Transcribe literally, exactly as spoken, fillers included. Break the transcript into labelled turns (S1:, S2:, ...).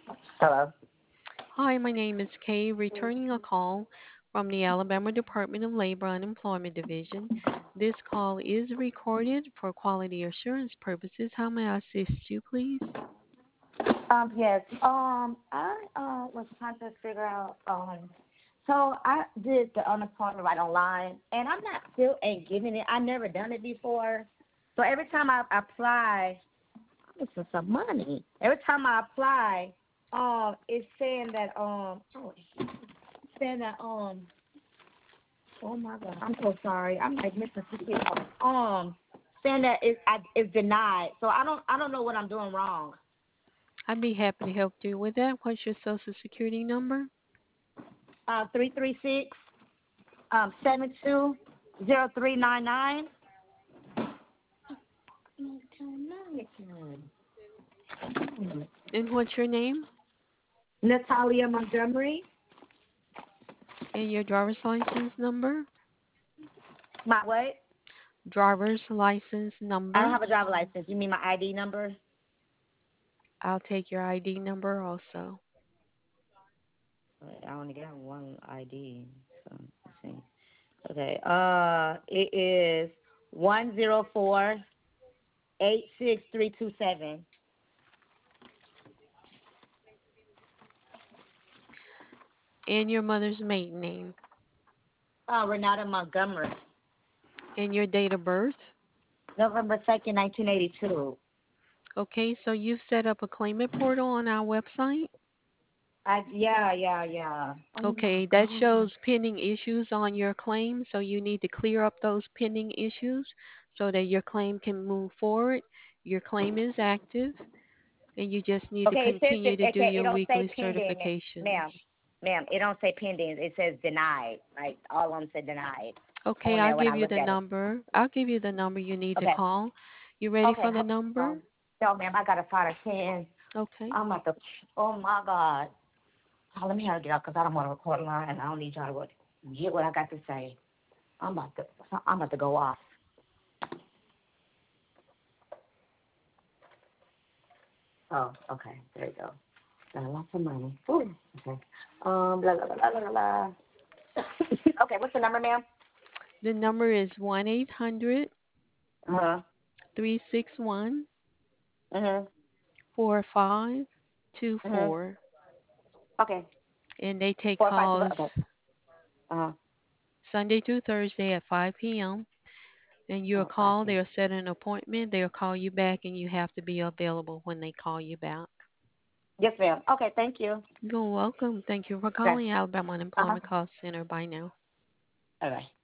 S1: Hello.
S2: Hi, my name is Kay, returning a call from the Alabama Department of Labor Unemployment Division. This call is recorded for quality assurance purposes. How may I assist you, please?
S1: Um, yes. Um, I uh was trying to figure out. Um, so I did the unemployment right online, and I'm not still ain't getting it. I never done it before. So every time I apply, this is some money. Every time I apply, um, it's saying that um, oh, it's saying that um, oh my God, I'm so sorry. I'm like missing secret. Um, saying that it I, it's denied. So I don't I don't know what I'm doing wrong.
S2: I'd be happy to help you with that. What's your social security number?
S1: Uh, three three six um seven two zero three nine nine.
S2: And what's your name?
S1: Natalia Montgomery.
S2: And your driver's license number?
S1: My what?
S2: Driver's license
S1: I don't
S2: number.
S1: have a driver license. You mean my I D number?
S2: I'll take your I D number also.
S1: I only got one I D. So let's see. Okay. Uh, it is one zero four eight six three two seven.
S2: And your mother's maiden name.
S1: Uh, Renata Montgomery.
S2: And your date of birth.
S1: November second, nineteen eighty two.
S2: Okay, so you've set up a claimant portal on our website.
S1: I yeah yeah yeah. Oh my
S2: Okay, that
S1: God.
S2: shows pending issues on your claim, so you need to clear up those pending issues so that your claim can move forward. Your claim is active, and you just need to
S1: Okay, it says
S2: continue
S1: it.
S2: to do
S1: Okay, it
S2: your
S1: don't say
S2: weekly
S1: pending,
S2: certifications.
S1: ma'am. Ma'am, it don't say pending. It says denied. Like all of them said denied
S2: Okay,
S1: on
S2: I'll
S1: there when
S2: give
S1: I
S2: you
S1: looked
S2: the
S1: at it.
S2: number. I'll give you the number you need to
S1: Okay.
S2: call. You ready
S1: Okay.
S2: for the
S1: Hold
S2: number?
S1: on. No, ma'am, I gotta find a pen.
S2: Okay.
S1: I'm at the. Oh my God. Oh, let me hurry it up because I don't want to record line and I don't need y'all to what- get what I got to say. I'm about to. I'm about to go off. Oh, okay. There you go. Got lots of money. Ooh. Okay. Um. Blah blah blah blah blah. blah. Okay. What's the number, ma'am?
S2: The number is one eight hundred
S1: Uh huh.
S2: three six one
S1: Mhm.
S2: four five two
S1: Mhm.
S2: four,
S1: Okay.
S2: and they take
S1: Four five two.
S2: calls
S1: Okay. Uh huh.
S2: Sunday through Thursday at five p m And you'll
S1: Oh, five
S2: call,
S1: ten.
S2: they'll set an appointment, they'll call you back, and you have to be available when they call you back.
S1: Yes, ma'am. Okay. Thank you.
S2: You're welcome. Thank you for
S1: Okay.
S2: calling Alabama
S1: Uh huh.
S2: Unemployment Call Center. Bye now.
S1: All right.